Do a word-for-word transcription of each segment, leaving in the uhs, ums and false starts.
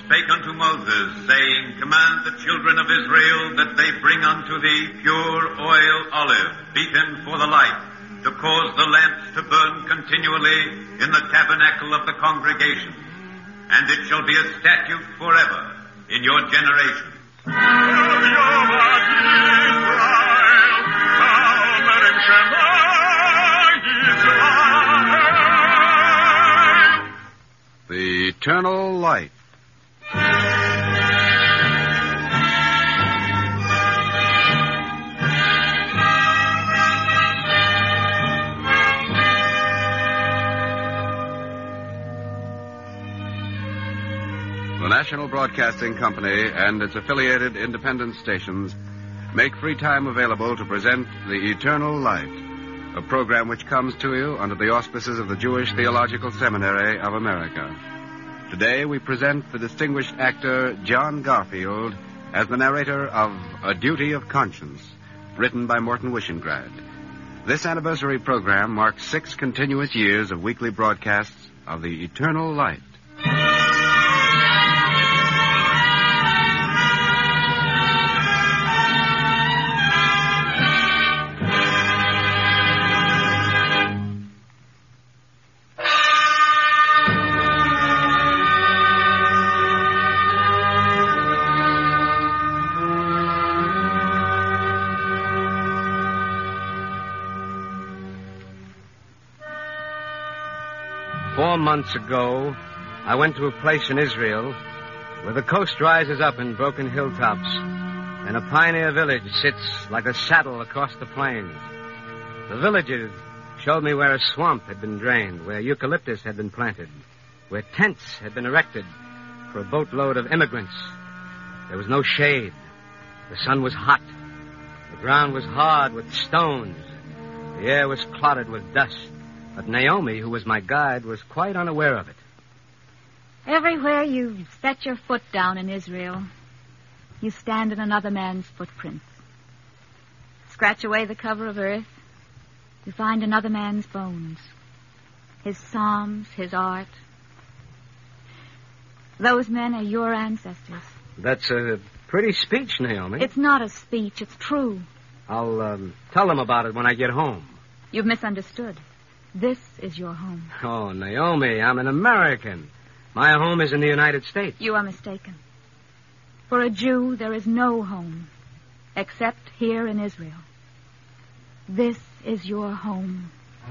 spake unto Moses, saying, Command the children of Israel that they bring unto thee pure oil olive, beaten for the light, to cause the lamps to burn continually in the tabernacle of the congregation. And it shall be a statute forever in your generation. The Eternal Life. The National Broadcasting Company and its affiliated independent stations make free time available to present The Eternal Light, a program which comes to you under the auspices of the Jewish Theological Seminary of America. Today we present the distinguished actor John Garfield as the narrator of A Duty of Conscience, written by Morton Wishengrad. This anniversary program marks six continuous years of weekly broadcasts of The Eternal Light. Four months ago, I went to a place in Israel where the coast rises up in broken hilltops and a pioneer village sits like a saddle across the plains. The villagers showed me where a swamp had been drained, where eucalyptus had been planted, where tents had been erected for a boatload of immigrants. There was no shade. The sun was hot. The ground was hard with stones. The air was clotted with dust. But Naomi, who was my guide, was quite unaware of it. Everywhere you set your foot down in Israel, you stand in another man's footprints. Scratch away the cover of earth, you find another man's bones, his psalms, his art. Those men are your ancestors. That's a pretty speech, Naomi. It's not a speech, it's true. I'll um, tell them about it when I get home. You've misunderstood. This is your home. Oh, Naomi, I'm an American. My home is in the United States. You are mistaken. For a Jew, there is no home except here in Israel. This is your home.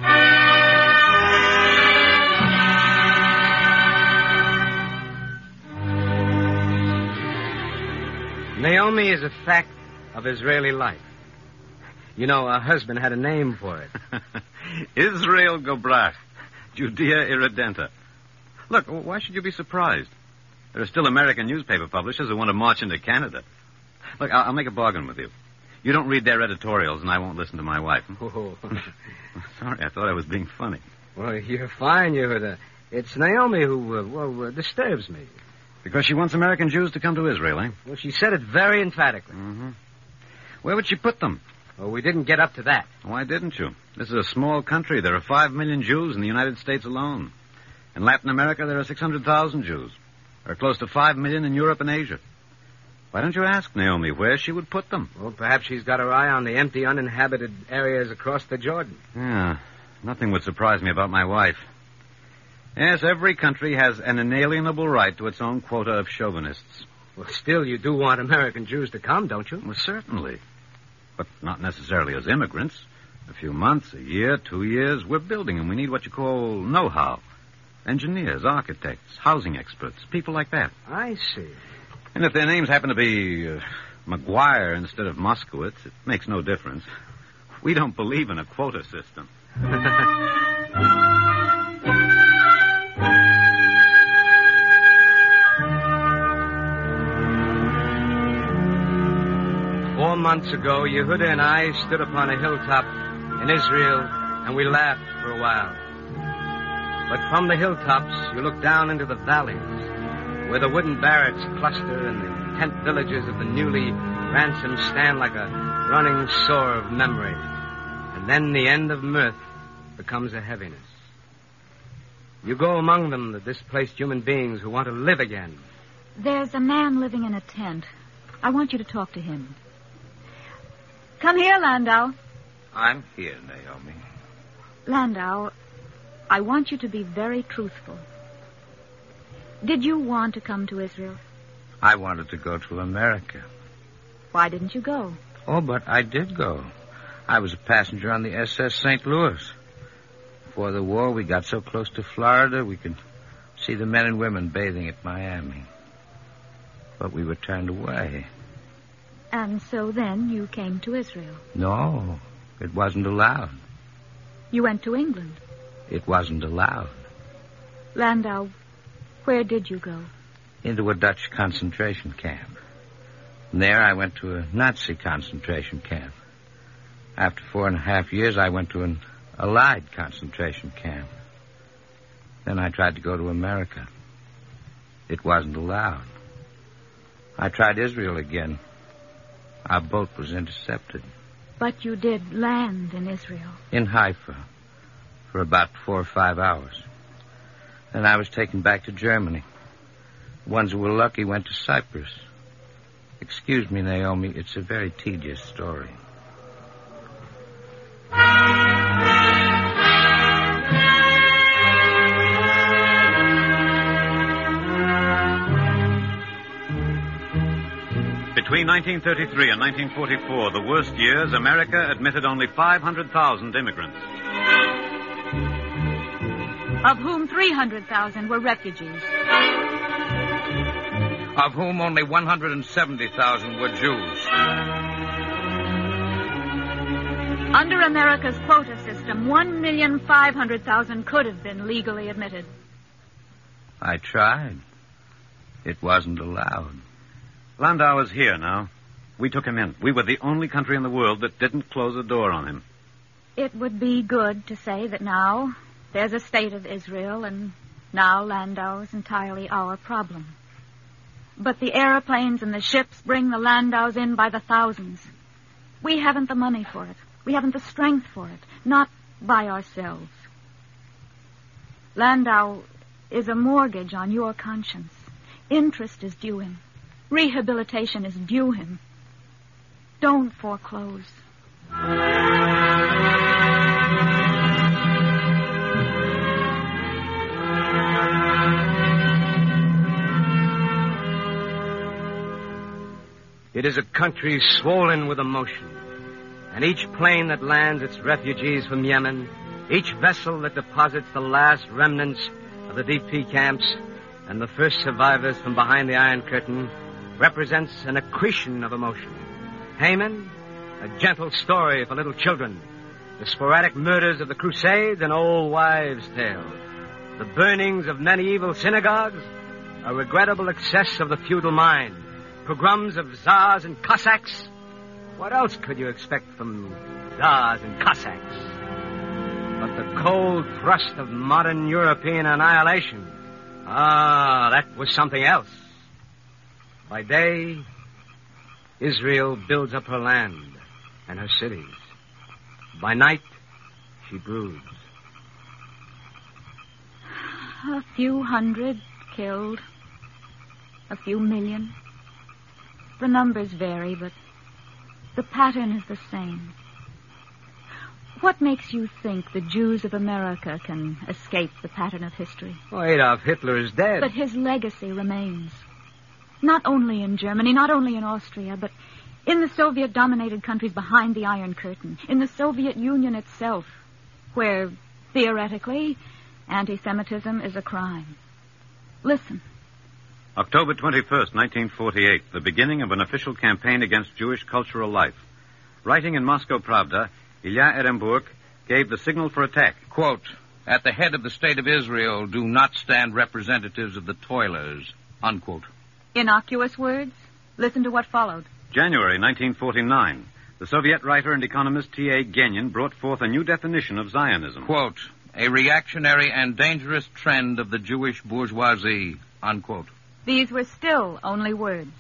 Naomi is a fact of Israeli life. You know, her husband had a name for it. Israel Gobrach, Judea Irredenta. Look, why should you be surprised? There are still American newspaper publishers who want to march into Canada. Look, I'll, I'll make a bargain with you. You don't read their editorials, and I won't listen to my wife. Oh. Sorry, I thought I was being funny. Well, you're fine, Yehuda. It's Naomi who, uh, well, uh, disturbs me. Because she wants American Jews to come to Israel, eh? Well, she said it very emphatically. Mm-hmm. Where would she put them? Well, we didn't get up to that. Why didn't you? This is a small country. There are five million Jews in the United States alone. In Latin America, there are six hundred thousand Jews. There are close to five million in Europe and Asia. Why don't you ask Naomi where she would put them? Well, perhaps she's got her eye on the empty, uninhabited areas across the Jordan. Yeah, nothing would surprise me about my wife. Yes, every country has an inalienable right to its own quota of chauvinists. Well, still, you do want American Jews to come, don't you? Well, certainly. But not necessarily as immigrants. A few months, a year, two years, we're building them. We need what you call know-how. Engineers, architects, housing experts, people like that. I see. And if their names happen to be uh, McGuire instead of Moskowitz, it makes no difference. We don't believe in a quota system. Four months ago, Yehuda and I stood upon a hilltop in Israel, and we laughed for a while. But from the hilltops, you look down into the valleys, where the wooden barracks cluster and the tent villages of the newly ransomed stand like a running sore of memory. And then the end of mirth becomes a heaviness. You go among them, the displaced human beings who want to live again, There's a man living in a tent. I want you to talk to him. Come here, Landau. I'm here, Naomi. Landau, I want you to be very truthful. Did you want to come to Israel? I wanted to go to America. Why didn't you go? Oh, but I did go. I was a passenger on the S S Saint Louis. Before the war, we got so close to Florida, we could see the men and women bathing at Miami. But we were turned away. And so then you came to Israel? No, it wasn't allowed. You went to England? It wasn't allowed. Landau, where did you go? Into a Dutch concentration camp. From there, I went to a Nazi concentration camp. After four and a half years, I went to an Allied concentration camp. Then I tried to go to America. It wasn't allowed. I tried Israel again. Our boat was intercepted. But you did land in Israel? In Haifa. For about four or five hours. Then I was taken back to Germany. The ones who were lucky went to Cyprus. Excuse me, Naomi, it's a very tedious story. Between nineteen thirty-three and nineteen forty-four, the worst years, America admitted only five hundred thousand immigrants. Of whom three hundred thousand were refugees. Of whom only one hundred seventy thousand were Jews. Under America's quota system, one million five hundred thousand could have been legally admitted. I tried. It wasn't allowed. Landau is here now. We took him in. We were the only country in the world that didn't close the door on him. It would be good to say that now there's a state of Israel, and now Landau is entirely our problem. But the airplanes and the ships bring the Landaus in by the thousands. We haven't the money for it. We haven't the strength for it. Not by ourselves. Landau is a mortgage on your conscience. Interest is due him. Rehabilitation is due him. Don't foreclose. It is a country swollen with emotion. And each plane that lands its refugees from Yemen, each vessel that deposits the last remnants of the D P camps and the first survivors from behind the Iron Curtain represents an accretion of emotion. Haman, a gentle story for little children. The sporadic murders of the Crusades, an old wives' tale. The burnings of medieval synagogues, a regrettable excess of the feudal mind. Pogroms of Tsars and Cossacks. What else could you expect from Tsars and Cossacks? But the cold thrust of modern European annihilation. Ah, that was something else. By day, Israel builds up her land and her cities. By night, she broods. A few hundred killed. A few million. The numbers vary, but the pattern is the same. What makes you think the Jews of America can escape the pattern of history? Oh, Adolf Hitler is dead. But his legacy remains. Not only in Germany, not only in Austria, but in the Soviet-dominated countries behind the Iron Curtain, in the Soviet Union itself, where, theoretically, anti-Semitism is a crime. Listen. October twenty-first, nineteen forty-eight, the beginning of an official campaign against Jewish cultural life. Writing in Moscow Pravda, Ilya Ehrenburg gave the signal for attack. Quote, at the head of the state of Israel do not stand representatives of the toilers, unquote. Innocuous words? Listen to what followed. January nineteen forty-nine, the Soviet writer and economist T A Genin brought forth a new definition of Zionism. Quote, a reactionary and dangerous trend of the Jewish bourgeoisie, unquote. These were still only words.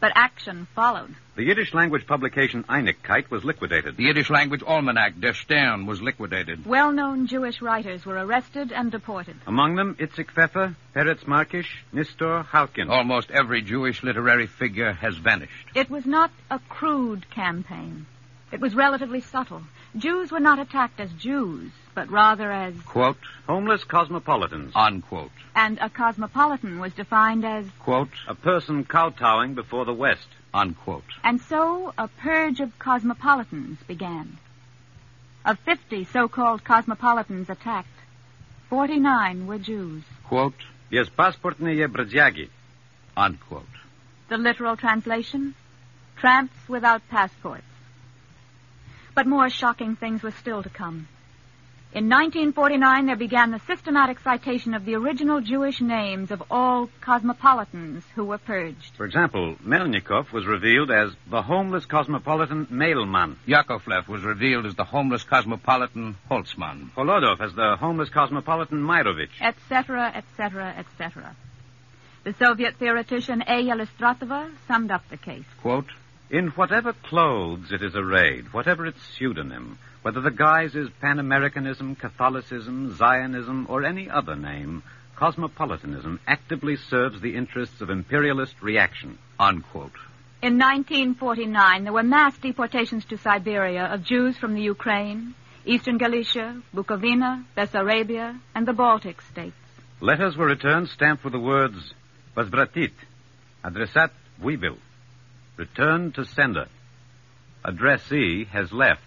But action followed. The Yiddish language publication Einigkeit was liquidated. The Yiddish language almanac Der Stern was liquidated. Well-known Jewish writers were arrested and deported. Among them, Itzik Pfeffer, Peretz Markish, Nistor Halkin. Almost every Jewish literary figure has vanished. It was not a crude campaign. It was relatively subtle. Jews were not attacked as Jews, but rather as... Quote, homeless cosmopolitans. unquote. And a cosmopolitan was defined as... Quote, a person kowtowing before the West. Unquote. And so a purge of cosmopolitans began. Of fifty so-called cosmopolitans attacked, forty-nine were Jews. Quote, Yes, pasportniye brzyagi. Unquote. The literal translation? Tramps without passports. But more shocking things were still to come. In nineteen forty-nine, there began the systematic citation of the original Jewish names of all cosmopolitans who were purged. For example, Melnikov was revealed as the homeless cosmopolitan Mailman. Yakovlev was revealed as the homeless cosmopolitan Holtzman. Holodov as the homeless cosmopolitan Mairovich. Etc., etc., et cetera. The Soviet theoretician A. Elistratova summed up the case. Quote, in whatever clothes it is arrayed, whatever its pseudonym, whether the guise is Pan-Americanism, Catholicism, Zionism, or any other name, cosmopolitanism actively serves the interests of imperialist reaction. Unquote. In nineteen forty-nine, there were mass deportations to Siberia of Jews from the Ukraine, Eastern Galicia, Bukovina, Bessarabia, and the Baltic states. Letters were returned stamped with the words, Возвратит, Adressat Выbil. Return to sender. Addressee has left.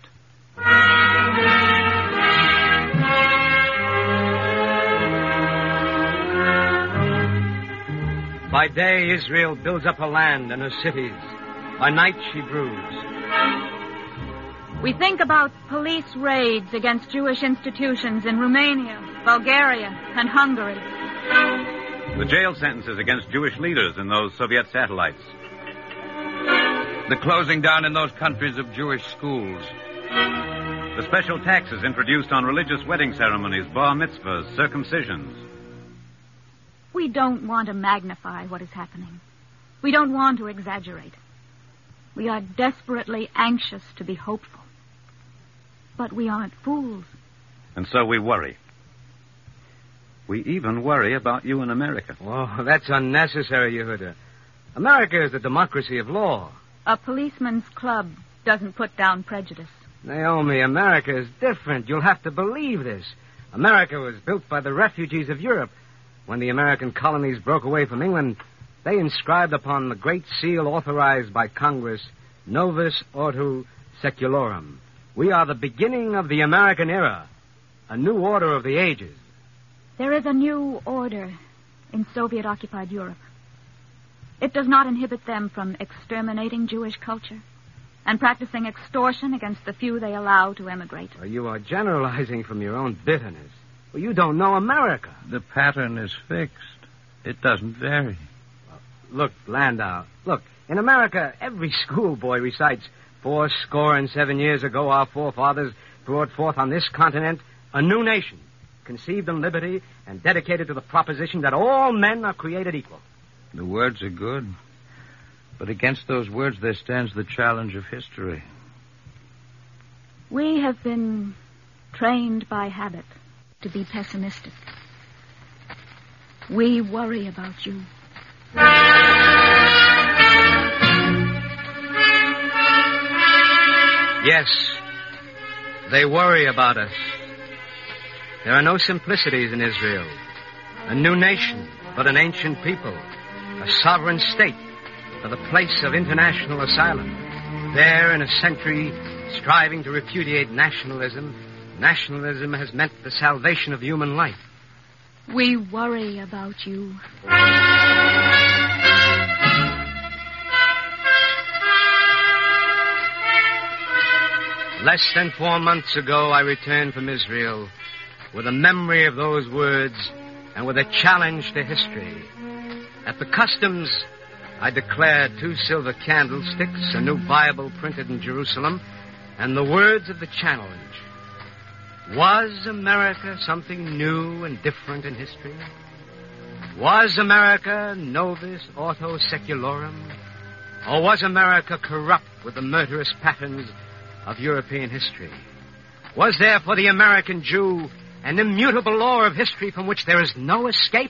By day, Israel builds up her land and her cities. By night, she brews. We think about police raids against Jewish institutions in Romania, Bulgaria, and Hungary. The jail sentences against Jewish leaders in those Soviet satellites. The closing down in those countries of Jewish schools. The special taxes introduced on religious wedding ceremonies, bar mitzvahs, circumcisions. We don't want to magnify what is happening. We don't want to exaggerate. We are desperately anxious to be hopeful. But we aren't fools. And so we worry. We even worry about you in America. Oh, that's unnecessary, Yehuda. America is the democracy of law. A policeman's club doesn't put down prejudice. Naomi, America is different. You'll have to believe this. America was built by the refugees of Europe. When the American colonies broke away from England, they inscribed upon the great seal authorized by Congress, Novus Ordo Secularum. We are the beginning of the American era, a new order of the ages. There is a new order in Soviet-occupied Europe. It does not inhibit them from exterminating Jewish culture and practicing extortion against the few they allow to emigrate. Well, you are generalizing from your own bitterness. Well, you don't know America. The pattern is fixed. It doesn't vary. Well, look, Landau, look, in America, every schoolboy recites, four score and seven years ago, our forefathers brought forth on this continent a new nation, conceived in liberty and dedicated to the proposition that all men are created equal. The words are good. But against those words there stands the challenge of history. We have been trained by habit to be pessimistic. We worry about you. Yes, they worry about us. There are no simplicities in Israel. A new nation, but an ancient people. A sovereign state, for the place of international asylum. There, in a century, striving to repudiate nationalism, nationalism has meant the salvation of human life. We worry about you. Less than four months ago, I returned from Israel with a memory of those words and with a challenge to history. At the customs, I declared two silver candlesticks, a new Bible printed in Jerusalem, and the words of the challenge. Was America something new and different in history? Was America Novus Ordo Secularum? Or was America corrupt with the murderous patterns of European history? Was there for the American Jew an immutable law of history from which there is no escape?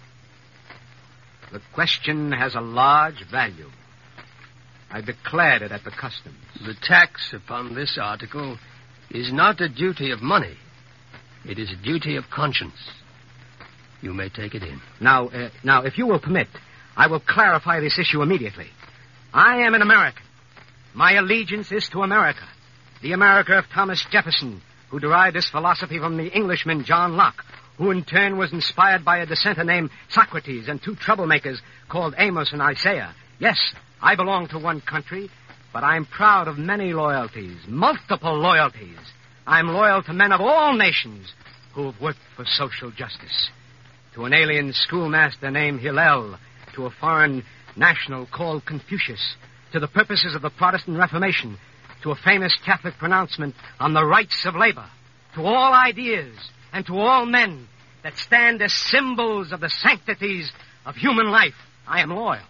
The question has a large value. I declared it at the customs. The tax upon this article is not a duty of money. It is a duty of conscience. You may take it in. Now, uh, now, if you will permit, I will clarify this issue immediately. I am an American. My allegiance is to America. The America of Thomas Jefferson, who derived this philosophy from the Englishman John Locke, who in turn was inspired by a dissenter named Socrates and two troublemakers called Amos and Isaiah. Yes, I belong to one country, but I'm proud of many loyalties, multiple loyalties. I'm loyal to men of all nations who have worked for social justice. To an alien schoolmaster named Hillel, to a foreign national called Confucius, to the purposes of the Protestant Reformation, to a famous Catholic pronouncement on the rights of labor, to all ideas and to all men that stand as symbols of the sanctities of human life, I am loyal.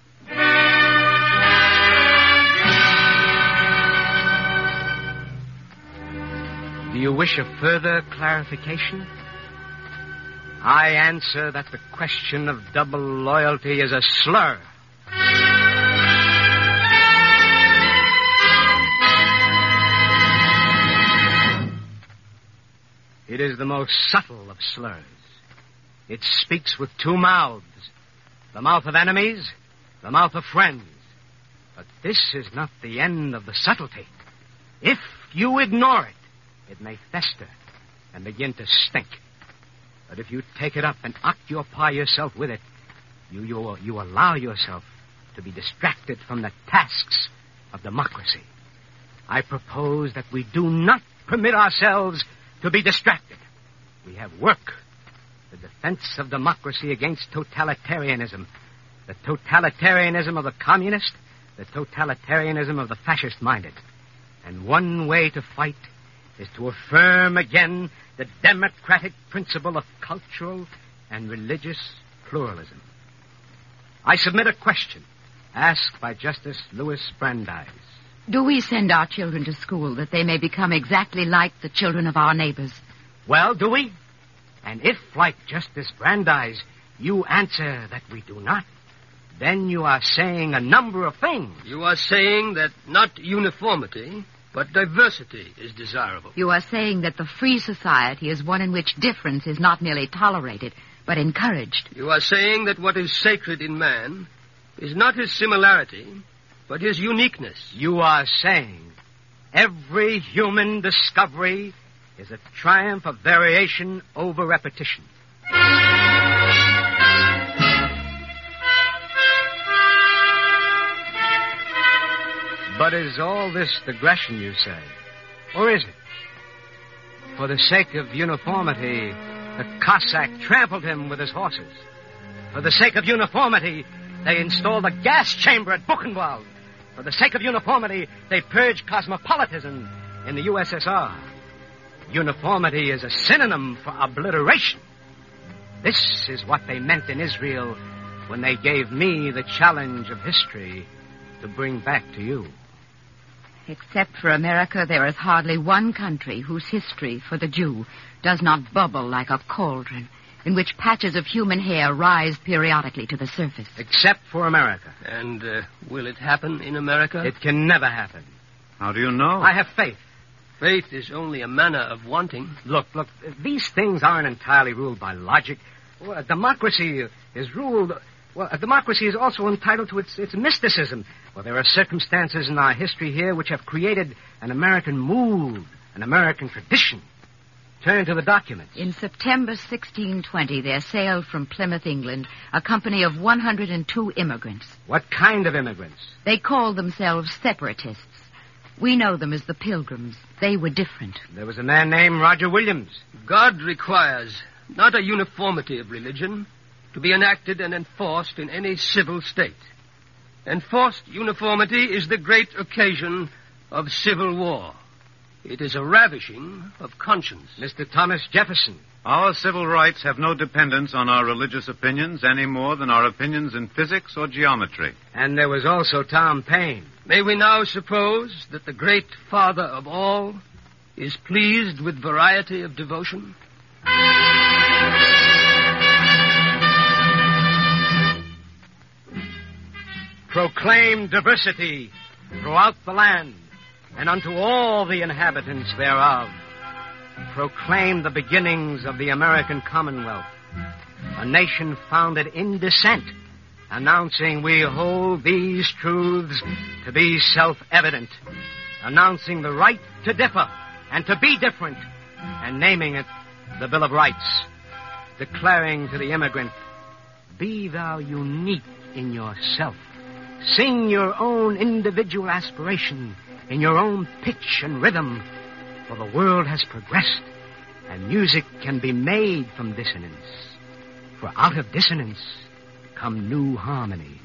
Do you wish a further clarification? I answer that the question of double loyalty is a slur. It is the most subtle of slurs. It speaks with two mouths, the mouth of enemies, the mouth of friends. But this is not the end of the subtlety. If you ignore it, it may fester and begin to stink. But if you take it up and occupy yourself with it, you, you, you allow yourself to be distracted from the tasks of democracy. I propose that we do not permit ourselves to be distracted. We have work. The defense of democracy against totalitarianism. The totalitarianism of the communist. The totalitarianism of the fascist-minded. And one way to fight is to affirm again the democratic principle of cultural and religious pluralism. I submit a question asked by Justice Louis Brandeis. Do we send our children to school that they may become exactly like the children of our neighbors? Well, do we? And if, like Justice Brandeis, you answer that we do not, then you are saying a number of things. You are saying that not uniformity, but diversity is desirable. You are saying that the free society is one in which difference is not merely tolerated, but encouraged. You are saying that what is sacred in man is not his similarity, but his uniqueness. You are saying every human discovery is a triumph of variation over repetition. But is all this digression, you say? Or is it? For the sake of uniformity, the Cossack trampled him with his horses. For the sake of uniformity, they installed a gas chamber at Buchenwald. For the sake of uniformity, they purged cosmopolitanism in the U S S R. Uniformity is a synonym for obliteration. This is what they meant in Israel when they gave me the challenge of history to bring back to you. Except for America, there is hardly one country whose history for the Jew does not bubble like a cauldron, in which patches of human hair rise periodically to the surface. Except for America. And uh, will it happen in America? It can never happen. How do you know? I have faith. Faith is only a manner of wanting. Look, look, these things aren't entirely ruled by logic. Well, a democracy is ruled... Well, a democracy is also entitled to its, its mysticism. Well, there are circumstances in our history here which have created an American mood, an American tradition. Turn to the documents. In September sixteen twenty, there sailed from Plymouth, England, a company of one hundred two immigrants. What kind of immigrants? They called themselves separatists. We know them as the Pilgrims. They were different. There was a man named Roger Williams. God requires not a uniformity of religion to be enacted and enforced in any civil state. Enforced uniformity is the great occasion of civil war. It is a ravishing of conscience. Mister Thomas Jefferson. Our civil rights have no dependence on our religious opinions any more than our opinions in physics or geometry. And there was also Tom Paine. May we now suppose that the great Father of all is pleased with variety of devotion? Proclaim diversity throughout the land and unto all the inhabitants thereof. Proclaim the beginnings of the American Commonwealth, a nation founded in dissent, announcing we hold these truths to be self-evident, announcing the right to differ and to be different, and naming it the Bill of Rights, declaring to the immigrant, be thou unique in yourself. Sing your own individual aspiration in your own pitch and rhythm, for the world has progressed, and music can be made from dissonance. For out of dissonance come new harmonies.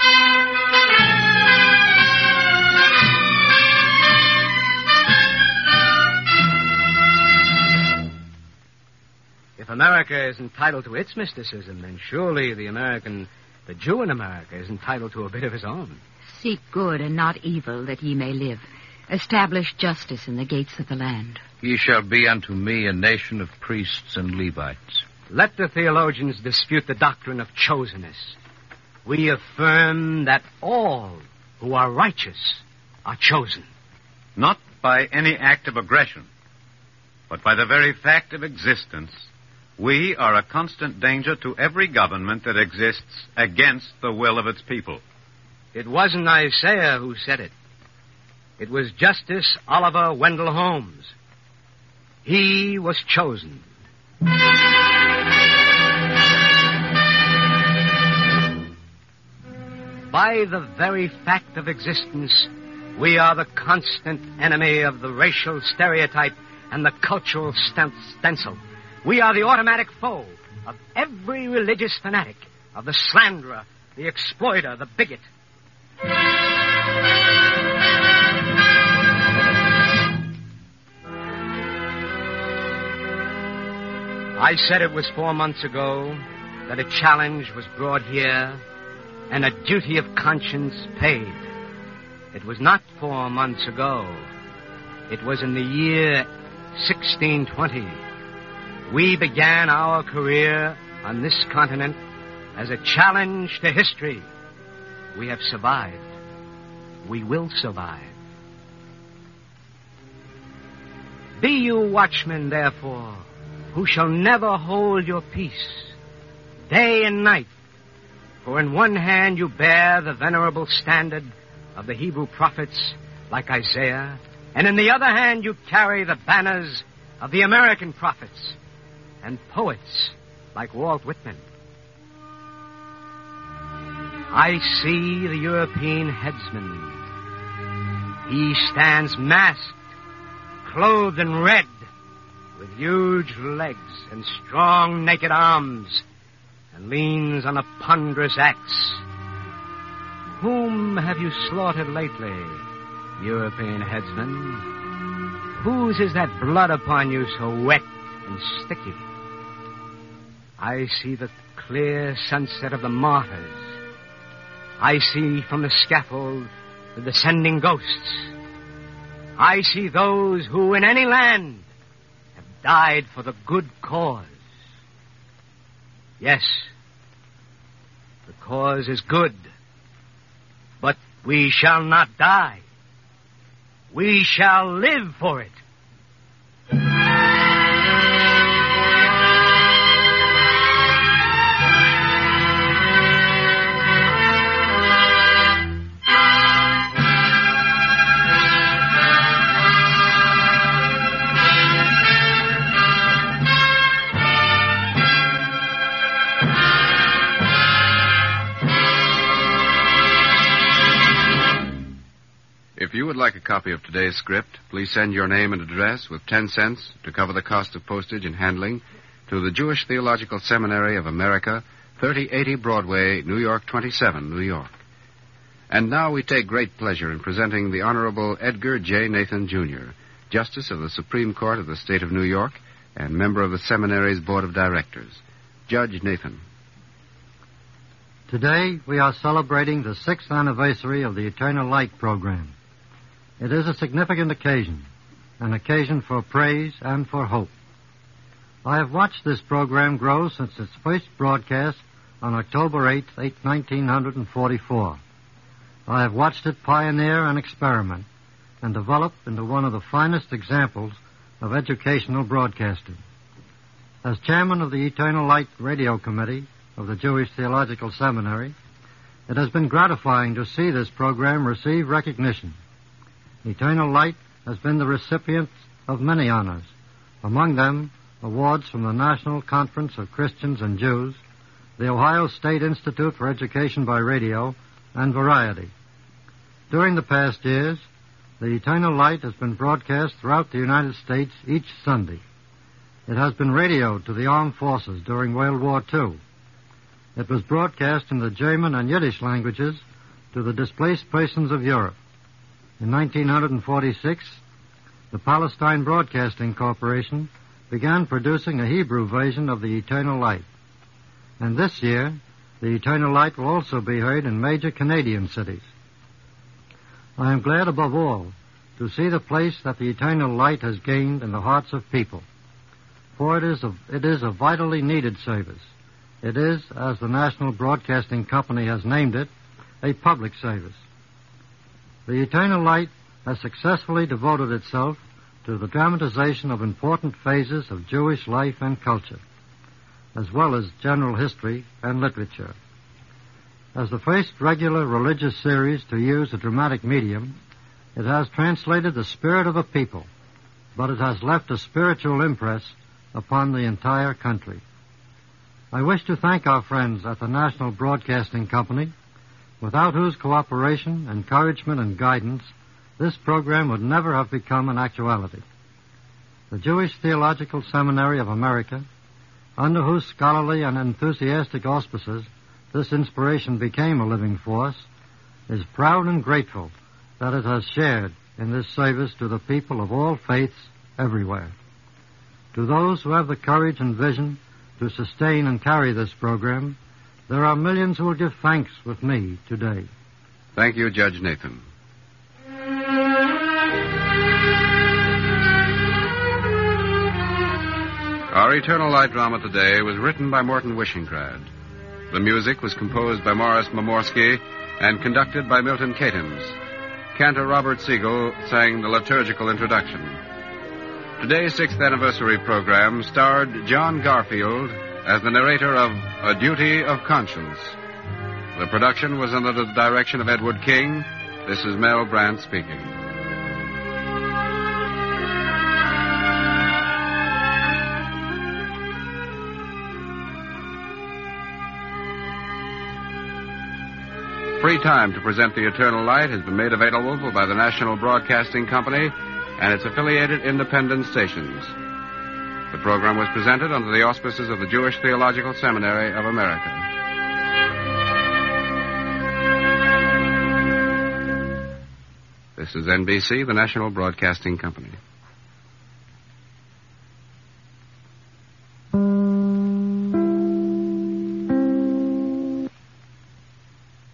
If America is entitled to its mysticism, then surely the American, the Jew in America, is entitled to a bit of his own. Seek good and not evil, that ye may live. Establish justice in the gates of the land. Ye shall be unto me a nation of priests and Levites. Let the theologians dispute the doctrine of chosenness. We affirm that all who are righteous are chosen. Not by any act of aggression, but by the very fact of existence. We are a constant danger to every government that exists against the will of its people. It wasn't Isaiah who said it. It was Justice Oliver Wendell Holmes. He was chosen. By the very fact of existence, we are the constant enemy of the racial stereotype and the cultural stencil. We are the automatic foe of every religious fanatic, of the slanderer, the exploiter, the bigot. I said it was four months ago that a challenge was brought here and a duty of conscience paid. It was not four months ago. It was in the year sixteen twenty. We began our career on this continent as a challenge to history. We have survived. We will survive. Be you watchmen, therefore, who shall never hold your peace, day and night. For in one hand you bear the venerable standard of the Hebrew prophets, like Isaiah, and in the other hand you carry the banners of the American prophets and poets, like Walt Whitman. I see the European headsman. He stands masked, clothed in red, with huge legs and strong naked arms, and leans on a ponderous axe. Whom have you slaughtered lately, European headsman? Whose is that blood upon you so wet and sticky? I see the clear sunset of the martyrs. I see from the scaffold the descending ghosts. I see those who in any land have died for the good cause. Yes, the cause is good, but we shall not die. We shall live for it. If you would like a copy of today's script, please send your name and address with ten cents to cover the cost of postage and handling to the Jewish Theological Seminary of America, thirty eighty Broadway, New York twenty-seven, New York. And now we take great pleasure in presenting the Honorable Edgar J. Nathan, Junior, Justice of the Supreme Court of the State of New York, and member of the seminary's Board of Directors. Judge Nathan. Today, we are celebrating the sixth anniversary of the Eternal Light program. It is a significant occasion, an occasion for praise and for hope. I have watched this program grow since its first broadcast on October eighth, nineteen forty-four. I have watched it pioneer and experiment and develop into one of the finest examples of educational broadcasting. As chairman of the Eternal Light Radio Committee of the Jewish Theological Seminary, it has been gratifying to see this program receive recognition. Eternal Light has been the recipient of many honors, among them awards from the National Conference of Christians and Jews, the Ohio State Institute for Education by Radio, and Variety. During the past years, the Eternal Light has been broadcast throughout the United States each Sunday. It has been radioed to the armed forces during World War Two. It was broadcast in the German and Yiddish languages to the displaced persons of Europe. In nineteen forty-six, the Palestine Broadcasting Corporation began producing a Hebrew version of the Eternal Light. And this year, the Eternal Light will also be heard in major Canadian cities. I am glad above all to see the place that the Eternal Light has gained in the hearts of people. For it is a, it is a vitally needed service. It is, as the National Broadcasting Company has named it, a public service. The Eternal Light has successfully devoted itself to the dramatization of important phases of Jewish life and culture, as well as general history and literature. As the first regular religious series to use a dramatic medium, it has translated the spirit of a people, but it has left a spiritual impress upon the entire country. I wish to thank our friends at the National Broadcasting Company, without whose cooperation, encouragement, and guidance, this program would never have become an actuality. The Jewish Theological Seminary of America, under whose scholarly and enthusiastic auspices this inspiration became a living force, is proud and grateful that it has shared in this service to the people of all faiths everywhere. To those who have the courage and vision to sustain and carry this program, there are millions who will give thanks with me today. Thank you, Judge Nathan. Our Eternal Light drama today was written by Morton Wishingrad. The music was composed by Morris Momorsky and conducted by Milton Katims. Cantor Robert Siegel sang the liturgical introduction. Today's sixth anniversary program starred John Garfield as the narrator of A Duty of Conscience. The production was under the direction of Edward King. This is Mel Brandt speaking. Free time to present the Eternal Light has been made available by the National Broadcasting Company and its affiliated independent stations. The program was presented under the auspices of the Jewish Theological Seminary of America. This is N B C, the National Broadcasting Company.